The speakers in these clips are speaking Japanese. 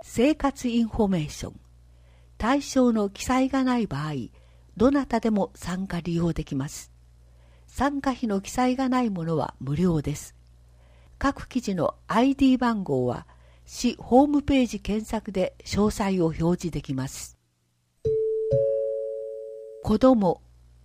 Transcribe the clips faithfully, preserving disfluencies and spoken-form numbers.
生活インフォメーション。対象の記載がない場合、どなたでも参加利用できます。参加費の記載がないものは無料です。各記事の アイディー 番号は市ホームページ検索で詳細を表示できます。子ども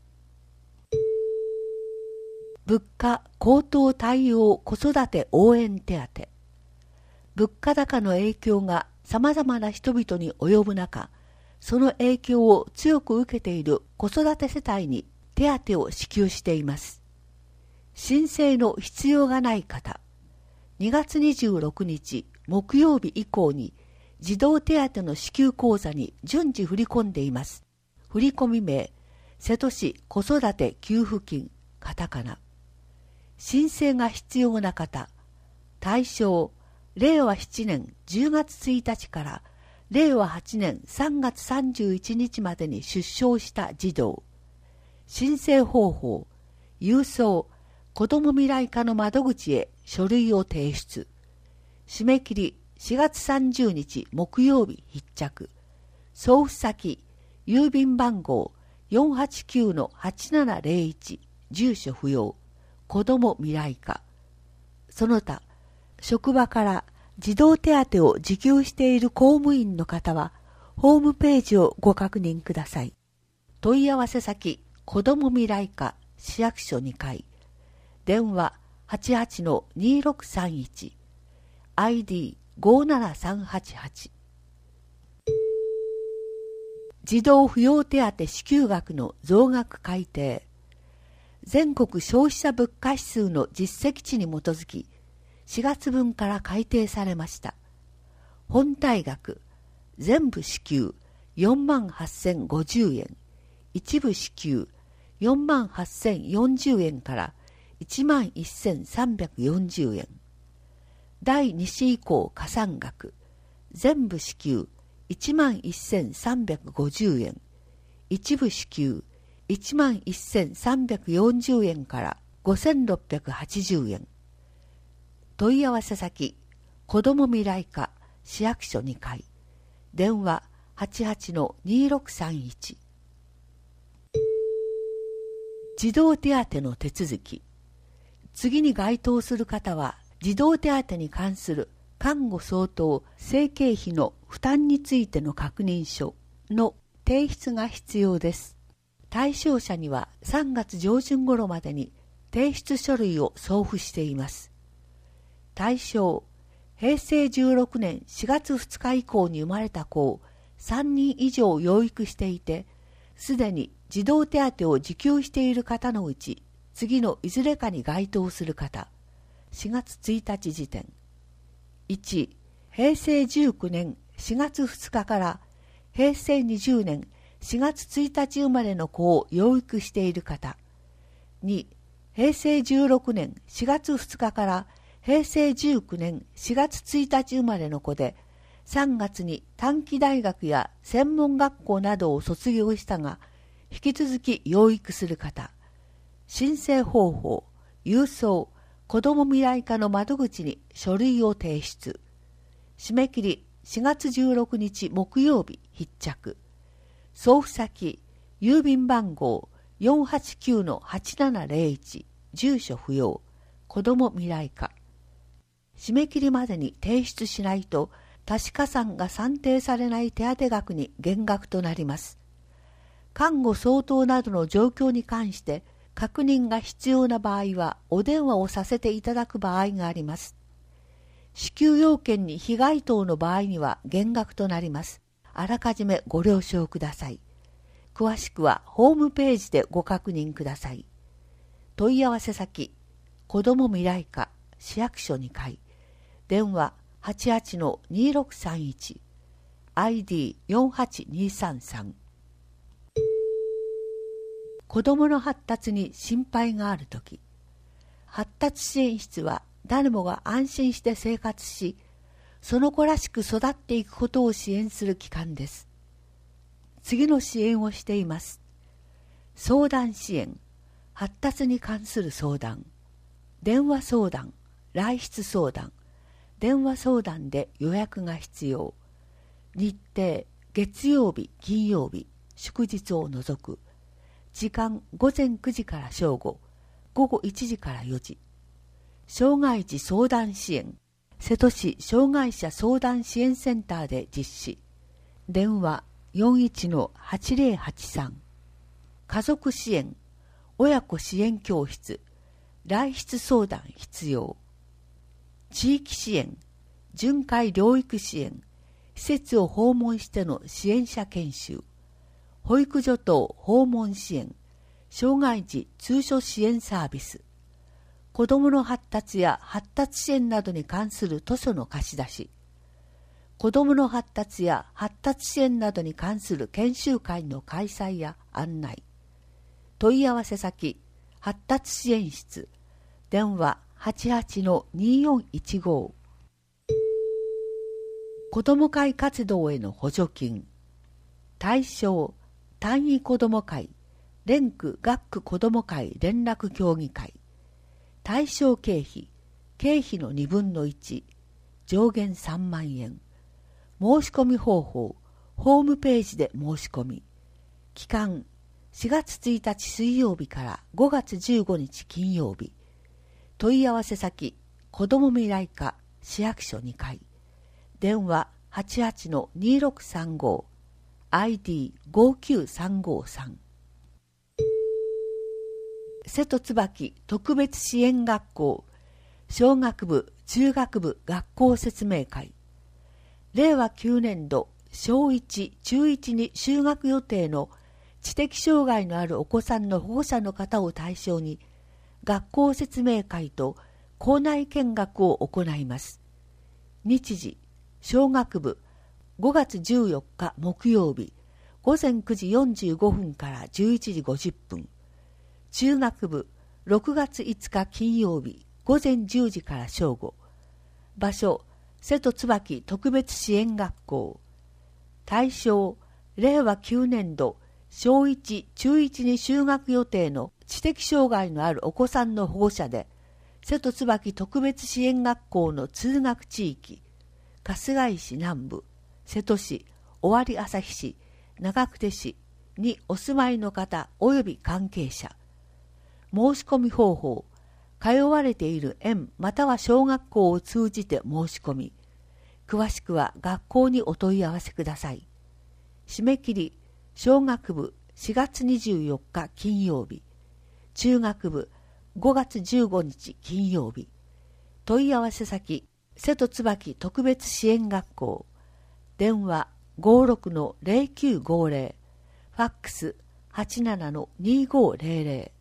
物価高騰対応子育て応援手当。物価高の影響がさまざまな人々に及ぶ中、その影響を強く受けている子育て世帯に手当を支給しています。申請の必要がない方、にがつにじゅうろくにち木曜日以降に児童手当の支給口座に順次振り込んでいます。振込名、瀬戸市子育て給付金、カタカナ。申請が必要な方、対象、れいわななねんじゅうがつついたちかられいわはちねんさんがつさんじゅういちにちまでに出生した児童。申請方法、郵送、子ども未来課の窓口へ書類を提出。締め切りしがつさんじゅうにち木曜日必着。送付先、郵便番号 よんはちきゅうのはちななぜろいち、住所不要、子ども未来課。その他、職場から児童手当を受給している公務員の方は、ホームページをご確認ください。問い合わせ先、子ども未来課市役所にかい。電話 はちはちのにろくさんいち、アイディーごななさんはちはち。児童扶養手当支給額の増額改定。全国消費者物価指数の実績値に基づき、しがつぶんから改定されました。本体額、全部支給よんまんはっせんごじゅうえん、一部支給よんまんはっせんよんじゅうえんからいちまんせんさんびゃくよんじゅうえん。だいに子以降加算額、全部支給いちまんせんさんびゃくごじゅうえん、一部支給いちまんせんさんびゃくよんじゅうえんからごせんろっぴゃくはちじゅうえん。問い合わせ先、子ども未来課市役所にかい。電話 はちはちのにろくさんいち。児童手当の手続き。次に該当する方は、児童手当に関する看護相当生計費の負担についての確認書の提出が必要です。対象者にはさんがつじょうじゅん頃までに提出書類を送付しています。対象、へいせいじゅうろくねんしがつふつか以降に生まれた子をさんにん以上養育していて、すでに児童手当を受給している方のうち、次のいずれかに該当する方、しがつついたち時点。いち、へいせいじゅうきゅうねんしがつふつかからへいせいにじゅうねんしがつついたち生まれの子を養育している方。に、へいせいじゅうろくねんしがつふつかからへいせいじゅうきゅうねんしがつついたち生まれの子で、さんがつに短期大学や専門学校などを卒業したが、引き続き養育する方。申請方法、郵送、子ども未来課の窓口に書類を提出。締め切りしがつじゅうろくにち木曜日必着。送付先、郵便番号 よんはちきゅうのはちななぜろいち、住所不要、子ども未来課。締め切りまでに提出しないと、足し加算が算定されない手当額に減額となります。看護相当などの状況に関して確認が必要な場合はお電話をさせていただく場合があります。支給要件に非該当の場合には減額となります。あらかじめご了承ください。詳しくはホームページでご確認ください。問い合わせ先、子ども未来課市役所にかい。電話 はちはちのにろくさんいち、アイディーよんはちにさんさん。子どもの発達に心配があるとき、発達支援室は誰もが安心して生活し、その子らしく育っていくことを支援する機関です。次の支援をしています。相談支援、発達に関する相談、電話相談、来室相談、電話相談で予約が必要。 日程、月曜日、金曜日、祝日を除く。時間、午前くじから正午、午後いちじからよじ。障害児相談支援、瀬戸市障害者相談支援センターで実施。電話 よんいちのはちぜろはちさん。家族支援、親子支援教室、来出相談必要。地域支援、巡回療育支援、施設を訪問しての支援者研修。保育所等訪問支援、障害児通所支援サービス。子どもの発達や発達支援などに関する図書の貸し出し。子どもの発達や発達支援などに関する研修会の開催や案内。問い合わせ先、発達支援室。電話 はちはちのによんいちご。子ども会活動への補助金。対象、単位子ども会、連区学区子ども会連絡協議会。対象経費、経費のにぶんのいち、上限さんまんえん。申し込み方法、ホームページで申し込み。期間、しがつついたち水曜日からごがつじゅうごにち金曜日。問い合わせ先、子ども未来課市役所にかい。電話 はちはちのにろくさんご。アイディーごきゅうさんごさん。瀬戸椿特別支援学校小学部中学部学校説明会。れいわきゅうねんど小いち中いちに就学予定の知的障害のあるお子さんの保護者の方を対象に学校説明会と校内見学を行います。日時、小学部ごがつじゅうよっか木曜日ごぜんくじよんじゅうごふんからじゅういちじごじゅっぷん。中学部ろくがついつか金曜日ごぜんじゅうじから正午。場所、瀬戸椿特別支援学校。対象、れいわきゅうねんど小いち中いちに就学予定の知的障害のあるお子さんの保護者で、瀬戸椿特別支援学校の通学地域、春日井市南部、瀬戸市、尾張旭市、長久手市にお住まいの方及び関係者。申し込み方法、通われている園または小学校を通じて申し込み、詳しくは学校にお問い合わせください。締め切り、小学部しがつにじゅうよっか金曜日、中学部ごがつじゅうごにち金曜日。問い合わせ先、瀬戸椿特別支援学校。電話 ごろくのぜろきゅうごぜろ、ファックス はちななのにごぜろぜろ。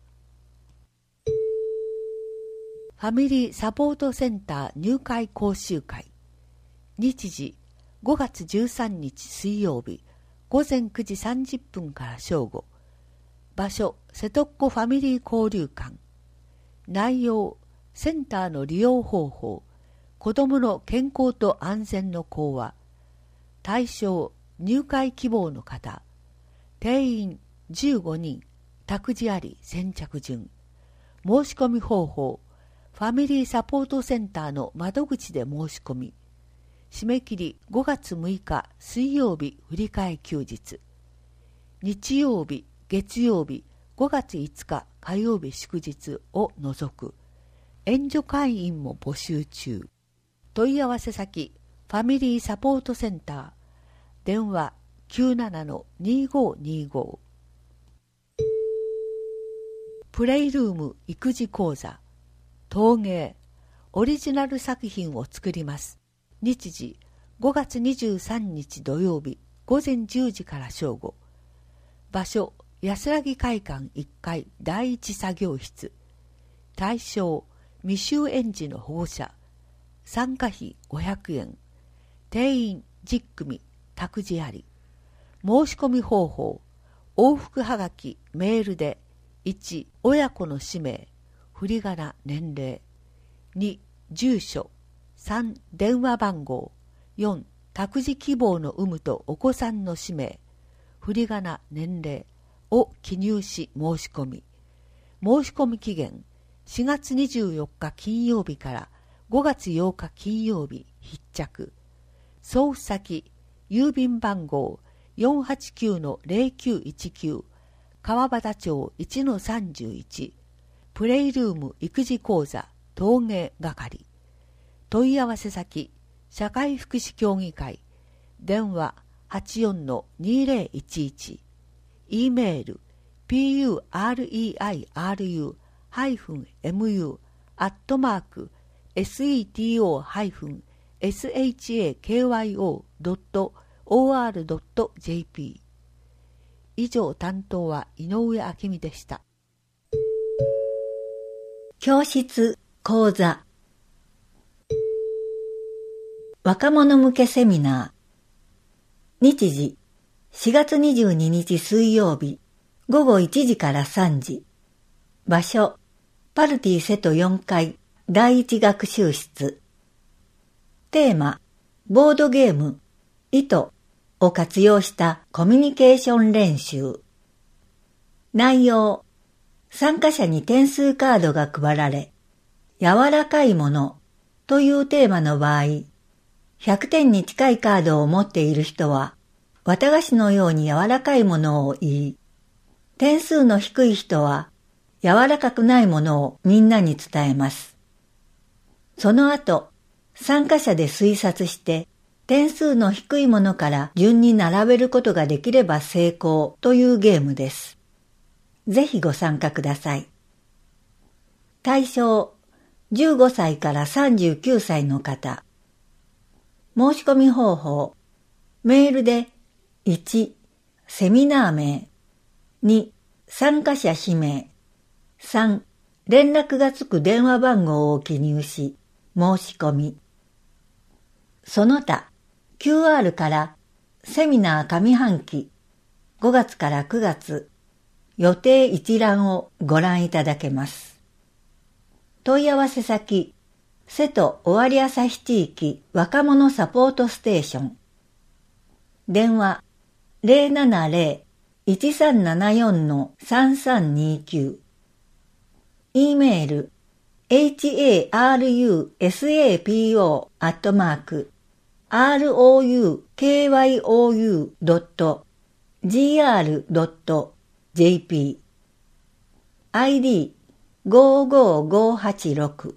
ファミリーサポートセンター入会講習会。日時、ごがつじゅうさんにち水曜日、ごぜんくじさんじゅっぷんから正午。場所、瀬戸っ子ファミリー交流館。内容、センターの利用方法、子どもの健康と安全の講話。対象、入会希望の方。定員じゅうごにん、託児あり先着順。申し込み方法、ファミリーサポートセンターの窓口で申し込み。締め切りごがつむいか水曜日振り替え休日。日曜日、月曜日、ごがついつか火曜日祝日を除く。援助会員も募集中。問い合わせ先、ファミリーサポートセンター。電話 きゅうななのにごにご。プレイルーム育児講座。陶芸、オリジナル作品を作ります。日時、ごがつにじゅうさんにち土曜日、ごぜんじゅうじから正午。場所、安らぎ会館いっかいだいいち作業室。対象、未就園児の保護者。参加費ごひゃくえん。定員じゅっくみ、託児あり。申し込み方法、往復はがき、メールで、いち、親子の氏名、振り仮名、年齢。に、住所。さん、電話番号。よん、託児希望の有無とお子さんの氏名、振り仮名、年齢を記入し申し込み。申し込み期限、しがつにじゅうよっか金曜日からごがつようか金曜日必着。送付先、 郵便番号 よんはちきゅうのゼロきゅういちきゅう 川端町 いちのさんじゅういち プレイルーム育児講座陶芸係。問い合わせ先社会福祉協議会、電話 はちよんのにゼロいちいち、 E メール ピーユーアールイーアイアールユー ハイフン エムユー アットマーク セト ハイフン シャ ドット オーアール ドット ジェーピー。 以上、担当は井上明美でした。 教室講座若者向けセミナー。日時しがつにじゅうににち水曜日ごごいちじからさんじ。場所パルティ瀬戸よんかいだいいち学習室。テーマボードゲーム糸を活用したコミュニケーション練習。内容参加者に点数カードが配られ、柔らかいものというテーマの場合、ひゃくてんに近いカードを持っている人は、綿菓子のように柔らかいものを言い、点数の低い人は、柔らかくないものをみんなに伝えます。その後、参加者で推察して、点数の低いものから順に並べることができれば成功というゲームです。ぜひご参加ください。対象、じゅうごさいからさんじゅうきゅうさいの方。申し込み方法、メールでいち、セミナー名、に、参加者氏名、さん、連絡がつく電話番号を記入し、申し込み。その他、キューアール からセミナー上半期ごがつからくがつ予定一覧をご覧いただけます。問い合わせ先、瀬戸尾張旭地域若者サポートステーション。電話 ゼロななゼロ いちさんななよん のさんさんにきゅう。E メール ハルサポ アットマーク ローケーワイオーユー ドット ジーアール ドット ジェーピー アイディー ごーごーごーはちろく。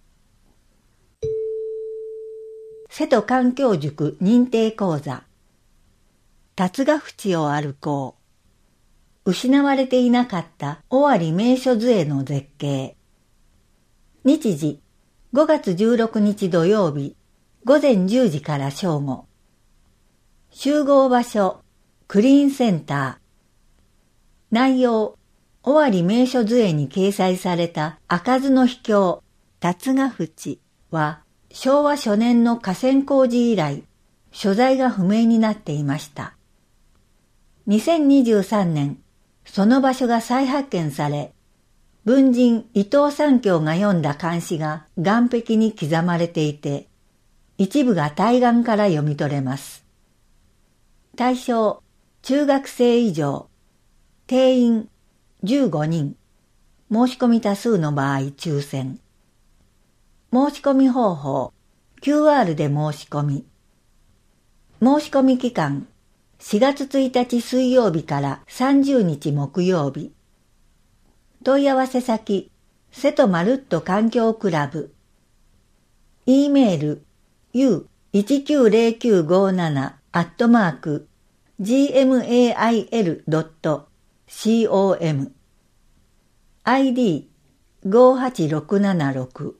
瀬戸環境塾認定講座竜ヶ淵を歩こう。失われていなかった尾張名所図会の絶景。日時ごがつじゅうろくにち土曜日ごぜんじゅうじから正午。集合場所クリーンセンター。内容尾張名所図会に掲載された開かずの秘境竜ヶ淵は昭和初年の河川工事以来所在が不明になっていました。にせんにじゅうさんねんその場所が再発見され、文人伊藤三卿が読んだ漢詩が岸壁に刻まれていて、一部が対岸から読み取れます。対象、中学生以上、定員じゅうごにん、申し込み多数の場合抽選。申し込み方法、キューアール で申し込み。申し込み期間、しがつついたち水曜日からさんじゅうにち木曜日。問い合わせ先、瀬戸まるっと環境クラブ。E メール、ユーいちきゅうゼロきゅうごなな アットマーク ジーエムエーアイエル ドット コム。アイディー ごはちろくななろく。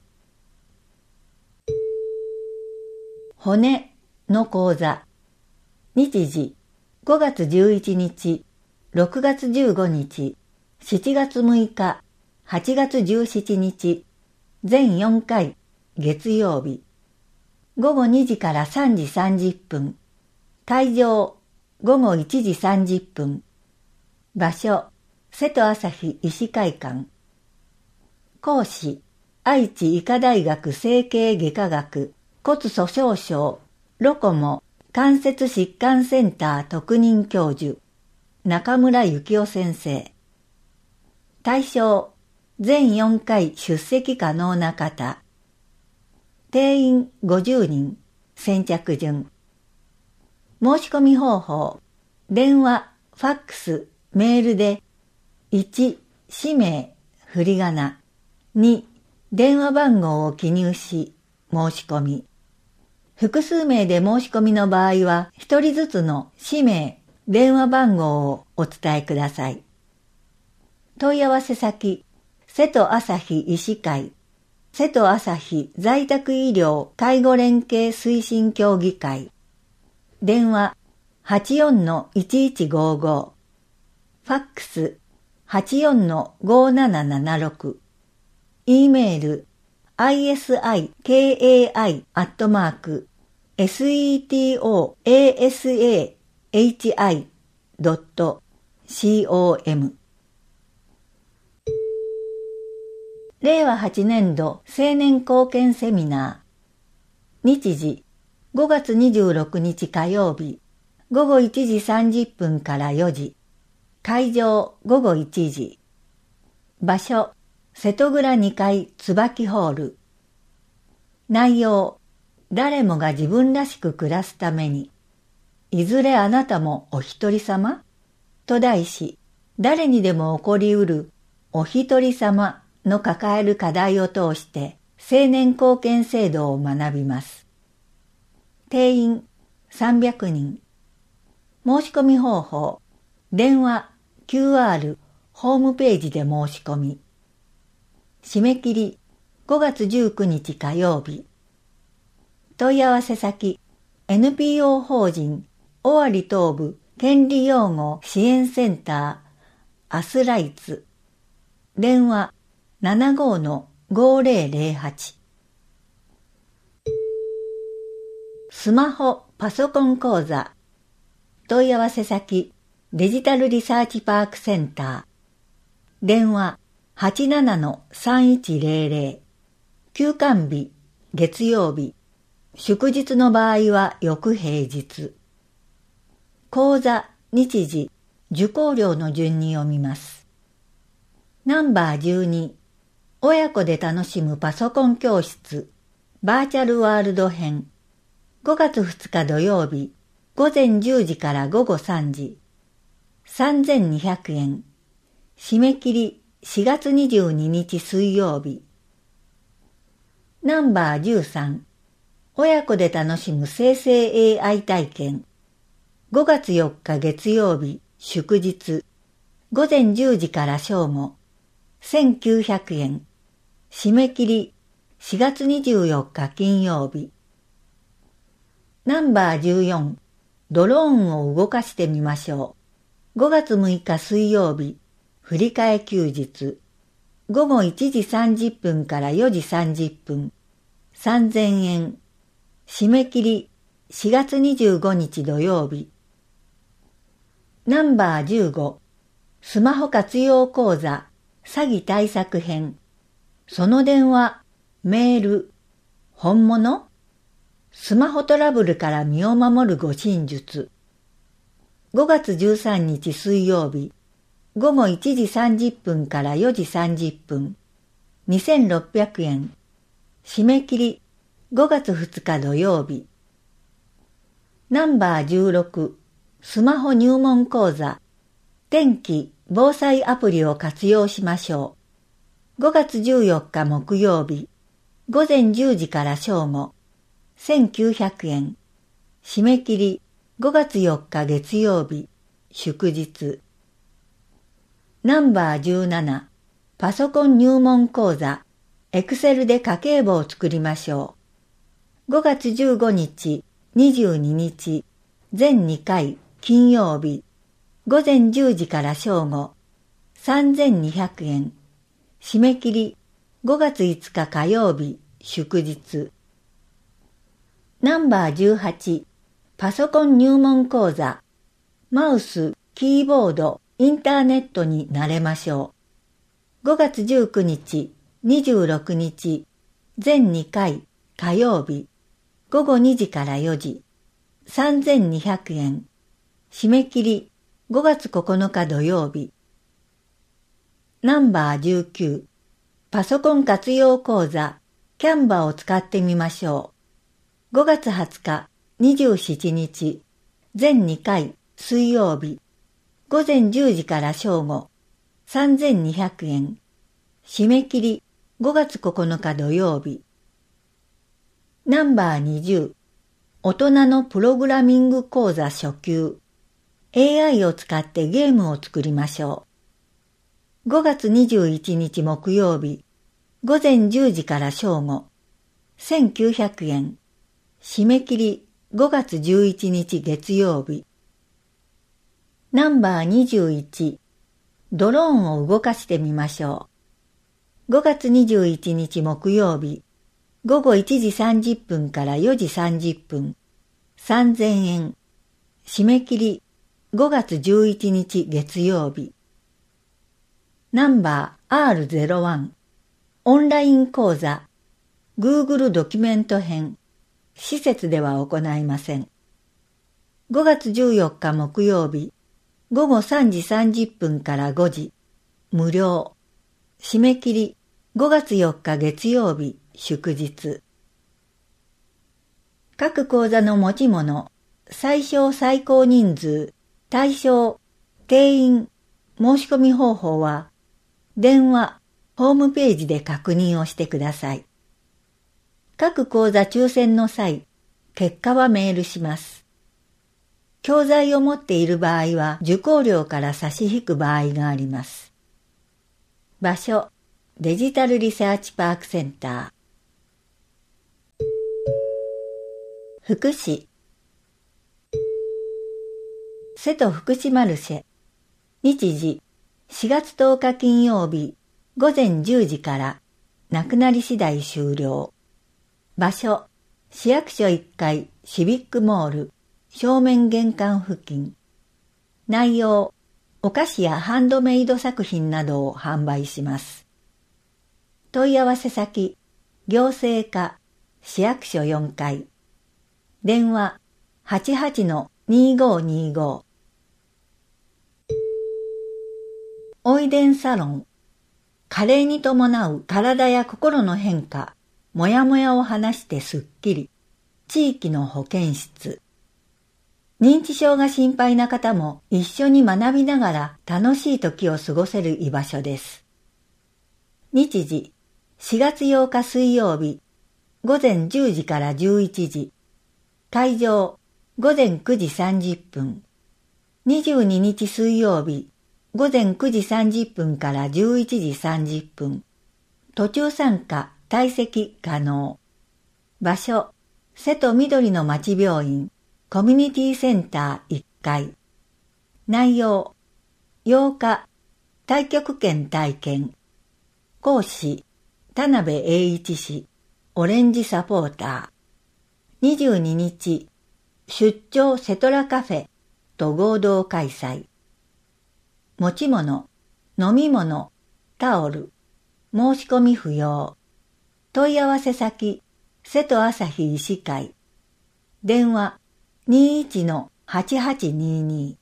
骨の講座。日時ごがつじゅういちにち、ろくがつじゅうごにち、しちがつむいか、はちがつじゅうしちにち、全よんかい、月曜日。ごごにじからさんじさんじゅっぷん。会場、ごごいちじさんじゅっぷん。場所、瀬戸朝日医師会館。講師、愛知医科大学整形外科学骨粗しょう症ロコモ関節疾患センター特任教授中村幸雄先生。対象、全よんかい出席可能な方。定員ごじゅうにん、先着順。 申し込み方法、電話、ファックス、メールで、いち、氏名、振り仮名、に、電話番号を記入し、申し込み。複数名で申し込みの場合は、一人ずつの氏名、電話番号をお伝えください。問い合わせ先、瀬戸朝日医師会、瀬戸朝日在宅医療介護連携推進協議会、電話 はちよんのいちいちごご、ファックス はちよんのごななななろく、E メール アイエスアイケーエーアイ アットマーク セトアサヒ ドット コム。れいわはちねんど青年貢献セミナー。日時ごがつにじゅうろくにち火曜日ごごいちじさんじゅっぷんからよじ。会場ごごいちじ。場所瀬戸蔵にかい椿ホール。内容、誰もが自分らしく暮らすために、いずれあなたもお一人様と題し、誰にでも起こりうるお一人様の抱える課題を通して青年貢献制度を学びます。定員さんびゃくにん。申し込み方法、電話、キューアール、ホームページで申し込み。締め切りごがつじゅうくにち火曜日。問い合わせ先 エヌピーオー 法人尾張東部権利擁護支援センターアスライツ。電話 ななごのごぜろぜろはち。スマホパソコン講座。問い合わせ先デジタルリサーチパークセンター。電話 はちななのさんいちぜろぜろ。休館日月曜日。祝日の場合は翌平日。講座、日時、受講料の順に読みます。ナンバーじゅうに、親子で楽しむパソコン教室、バーチャルワールド編。ごがつふつか土曜日、ごぜんじゅうじからごごさんじ。さんぜんにひゃくえん。締め切りしがつにじゅうににち水曜日。ナンバーじゅうさん、親子で楽しむ生成 エーアイ 体験。ごがつよっか月曜日、祝日。ごぜんじゅうじから正午。せんきゅうひゃくえん。締め切りしがつにじゅうよっか金曜日。ナンバーじゅうよん、ドローンを動かしてみましょう。ごがつむいか水曜日、振り替え休日。ごごいちじさんじゅっぷんからよじさんじゅっぷん。さんぜんえん。締め切りしがつにじゅうごにち土曜日。ナンバーじゅうご、スマホ活用講座詐欺対策編。その電話、メール、本物？スマホトラブルから身を守る護身術。ごがつじゅうさんにち水曜日、ごごいちじさんじゅっぷんからよじさんじゅっぷん。にせんろっぴゃくえん。締め切りごがつふつか土曜日。ナンバーじゅうろく、スマホ入門講座、天気・防災アプリを活用しましょう。ごがつじゅうよっか木曜日、ごぜんじゅうじから正午、せんきゅうひゃくえん。締め切りごがつよっか月曜日、祝日。ナンバーじゅうなな、パソコン入門講座、エクセルで家計簿を作りましょう。ごがつじゅうごにち、にじゅうににち、全にかい金曜日、ごぜんじゅうじから正午、さんぜんにひゃくえん。締め切りごがついつか火曜日、祝日。ナンバーじゅうはち、パソコン入門講座、マウス、キーボード、インターネットに慣れましょう。ごがつじゅうくにち、にじゅうろくにち、全にかい火曜日、ごごにじからよじ、さんぜんにひゃくえん。締め切りごがつここのか土曜日。ナンバーじゅうきゅう、パソコン活用講座、キャンバを使ってみましょう。ごがつはつか、にじゅうしちにち、 全にかい水曜日、午前じゅうじから正午、さんぜんにひゃくえん。締め切りごがつここのか土曜日。ナンバーにじゅう、大人のプログラミング講座初級。エーアイ を使ってゲームを作りましょう。ごがつにじゅういちにち木曜日、午前じゅうじから正午、せんきゅうひゃくえん。締め切りごがつじゅういちにち月曜日。ナンバーにじゅういち、ドローンを動かしてみましょう。ごがつにじゅういちにち木曜日、ごごいちじさんじゅっぷんからよじさんじゅっぷん、さんぜんえん。締め切りごがつじゅういちにち月曜日。ナンバー アールゼロワン、オンライン講座、Google ドキュメント編、施設では行いません。ごがつじゅうよっか木曜日、ごごさんじさんじゅっぷんからごじ、無料。締め切りごがつよっか月曜日、祝日。各講座の持ち物、最小最高人数、対象、定員、申し込み方法は、電話、ホームページで確認をしてください。各講座抽選の際、結果はメールします。教材を持っている場合は受講料から差し引く場合があります。場所、デジタルリサーチパークセンター。福祉。瀬戸福祉マルシェ。日時、しがつとおか金曜日、午前じゅうじから、なくなり次第終了。場所、市役所いっかいシビックモール、正面玄関付近。内容、お菓子やハンドメイド作品などを販売します。問い合わせ先、行政課、市役所よんかい。電話、はちはちのにごにご。おいでんサロン。加齢に伴う体や心の変化、もやもやを話してすっきり。地域の保健室。認知症が心配な方も一緒に学びながら楽しい時を過ごせる居場所です。日時、しがつようか水曜日、午前じゅうじからじゅういちじ。会場、午前くじさんじゅっぷん。にじゅうににち水曜日、午前くじさんじゅっぷんからじゅういちじさんじゅっぷん。途中参加、退席可能。場所、瀬戸緑の町病院、コミュニティセンターいっかい。内容、ようか、太極拳体験。講師、田辺栄一氏、オレンジサポーター。にじゅうににち、出張セトラカフェと合同開催。持ち物、飲み物、タオル、申し込み不要。問い合わせ先、瀬戸朝日医師会。電話、にいちのはちはちにに。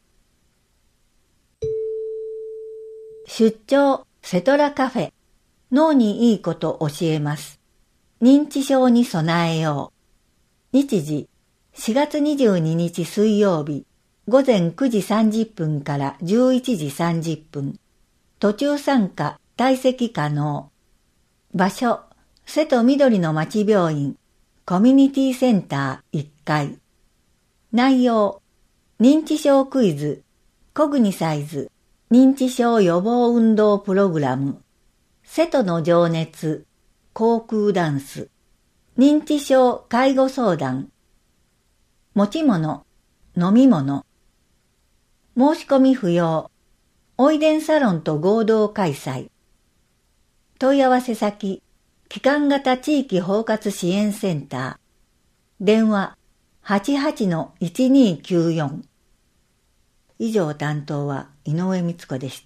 出張セトラカフェ。脳にいいこと教えます。認知症に備えよう。日時、しがつにじゅうににち水曜日、午前くじさんじゅっぷんからじゅういちじさんじゅっぷん。途中参加、退席可能。場所、瀬戸緑の町病院、コミュニティセンターいっかい。内容、認知症クイズ、コグニサイズ、認知症予防運動プログラム、瀬戸の情熱、航空ダンス、認知症介護相談、持ち物、飲み物、申し込み不要、おいでんサロンと合同開催。問い合わせ先、機関型地域包括支援センター。電話、はちはちのいちにきゅうよん。以上担当は井上光子でした。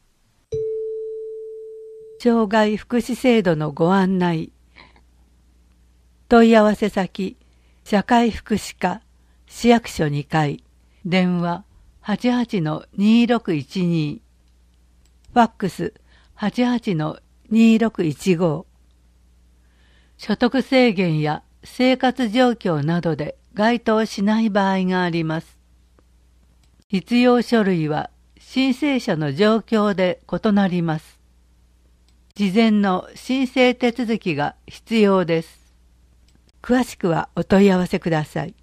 障害福祉制度のご案内。問い合わせ先、社会福祉課、市役所にかい、電話 はちはちのにろくいちに、ファックス はちはちのにろくいちご。所得制限や生活状況などで該当しない場合があります。 必要書類は申請者の状況で異なります。事前の申請手続きが必要です。詳しくはお問い合わせください。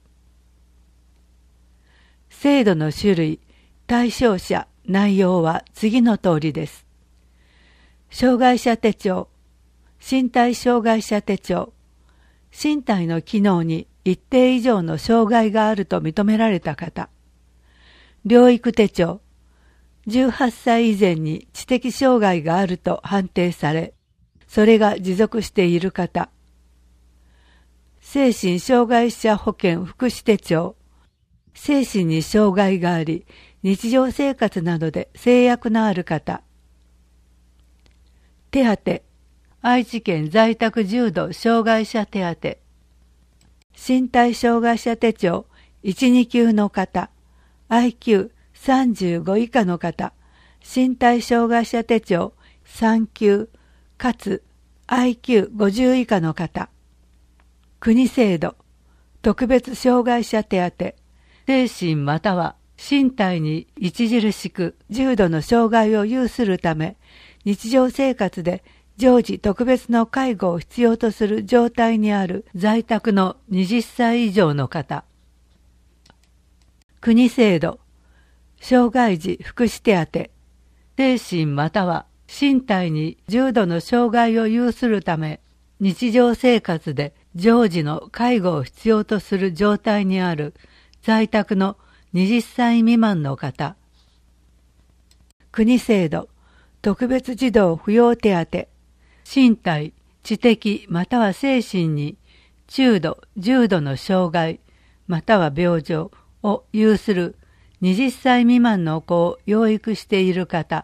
制度の種類、対象者、内容は次の通りです。障害者手帳、身体障害者手帳、身体の機能に一定以上の障害があると認められた方。療育手帳、じゅうはっさい以前に知的障害があると判定され、それが持続している方。精神障害者保険福祉手帳、精神に障害があり、日常生活などで制約のある方。手当、愛知県在宅重度障害者手当。身体障害者手帳いち、に級の方。アイキューさんじゅうご 以下の方。身体障害者手帳さん級かつ アイキューごじゅう 以下の方。国制度、特別障害者手当。精神または身体に著しく重度の障害を有するため、日常生活で常時特別の介護を必要とする状態にある在宅のはたち以上の方。国制度、障害児福祉手当。精神または身体に重度の障害を有するため、日常生活で常時の介護を必要とする状態にある在宅のはたち未満の方。国制度、特別児童扶養手当。身体、知的または精神に中度、重度の障害または病状を有するはたち未満の子を養育している方。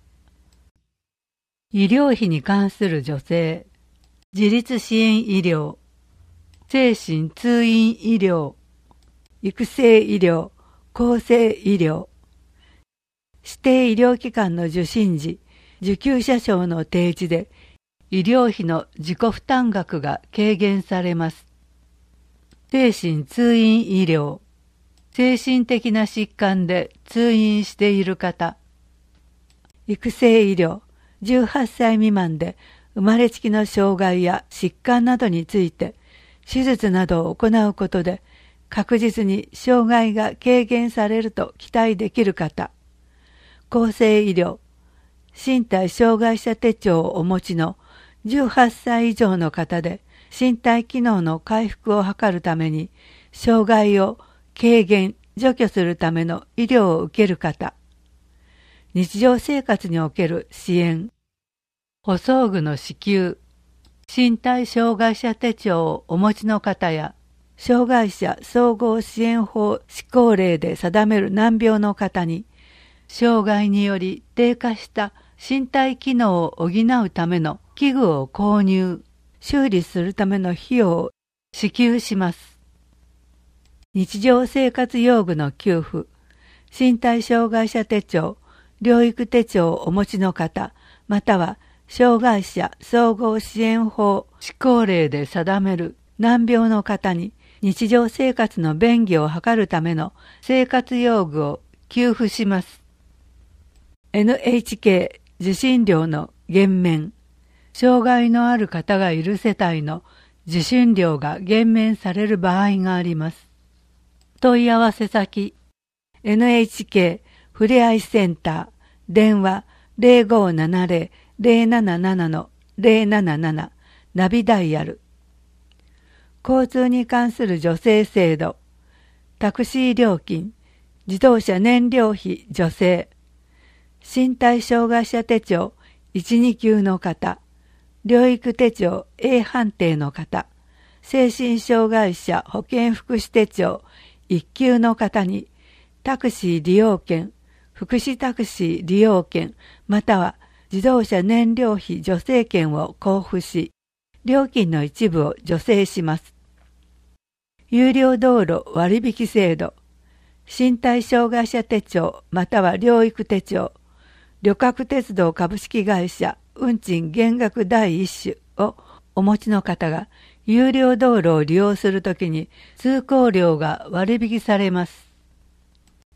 医療費に関する助成、自立支援医療、精神通院医療、育成医療、厚生医療、指定医療機関の受診時、受給者証の提示で医療費の自己負担額が軽減されます。精神通院医療、精神的な疾患で通院している方。育成医療、じゅうはっさい未満で生まれつきの障害や疾患などについて手術などを行うことで確実に障害が軽減されると期待できる方。厚生医療、身体障害者手帳をお持ちのじゅうはっさい以上の方で身体機能の回復を図るために障害を軽減、除去するための医療を受ける方。日常生活における支援、補装具の支給、身体障害者手帳をお持ちの方や障害者総合支援法施行令で定める難病の方に障害により低下した身体機能を補うための器具を購入、修理するための費用を支給します。日常生活用具の給付、身体障害者手帳、療育手帳をお持ちの方、または障害者総合支援法施行令で定める難病の方に日常生活の便宜を図るための生活用具を給付します。エヌエイチケー 受信料の減免、障害のある方がいる世帯の受信料が減免される場合があります。問い合わせ先、エヌエイチケー ふれあいセンター、電話 ゼロごーななゼロ ゼロなななな ゼロなななな、ナビダイヤル。交通に関する助成制度、タクシー料金、自動車燃料費助成、身体障害者手帳いち、に級の方、療育手帳 A 判定の方、精神障害者保健福祉手帳いっ級の方に、タクシー利用券、福祉タクシー利用券、または自動車燃料費助成券を交付し、料金の一部を助成します。有料道路割引制度、身体障害者手帳または療育手帳、旅客鉄道株式会社運賃減額第一種をお持ちの方が有料道路を利用するときに通行料が割引されます。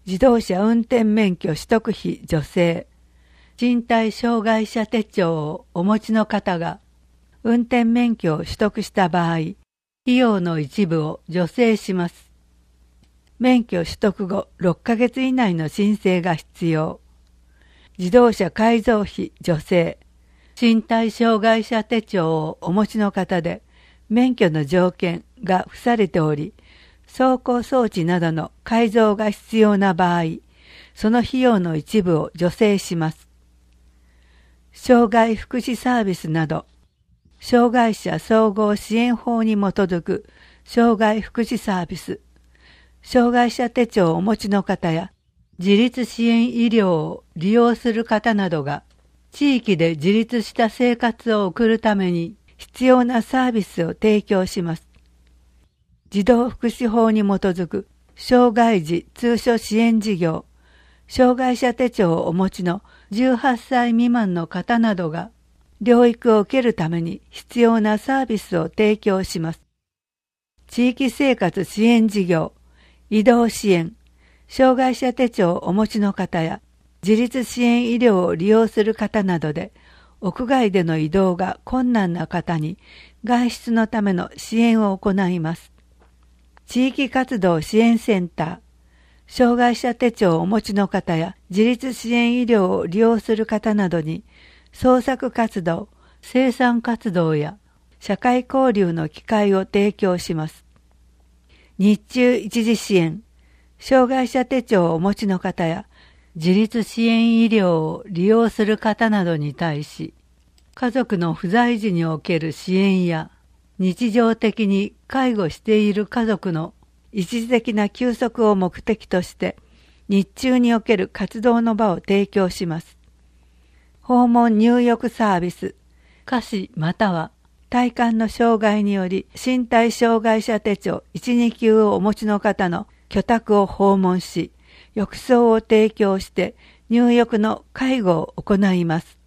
自動車運転免許取得費助成、身体障害者手帳をお持ちの方が、運転免許を取得した場合、費用の一部を助成します。免許取得後ろっかげつ以内の申請が必要。自動車改造費助成、身体障害者手帳をお持ちの方で、免許の条件が付されており、走行装置などの改造が必要な場合、その費用の一部を助成します。障害福祉サービスなど、障害者総合支援法に基づく障害福祉サービス、障害者手帳をお持ちの方や自立支援医療を利用する方などが地域で自立した生活を送るために必要なサービスを提供します。児童福祉法に基づく障害児通所支援事業、障害者手帳をお持ちのじゅうはっさい未満の方などが療育を受けるために必要なサービスを提供します。地域生活支援事業、移動支援、障害者手帳をお持ちの方や自立支援医療を利用する方などで、屋外での移動が困難な方に外出のための支援を行います。地域活動支援センター、障害者手帳をお持ちの方や自立支援医療を利用する方などに創作活動、生産活動や社会交流の機会を提供します。日中一時支援、障害者手帳をお持ちの方や自立支援医療を利用する方などに対し、家族の不在時における支援や日常的に介護している家族の一時的な休息を目的として日中における活動の場を提供します。訪問入浴サービス、下肢または体幹の障害により身体障害者手帳いち、に級をお持ちの方の居宅を訪問し、浴槽を提供して入浴の介護を行います。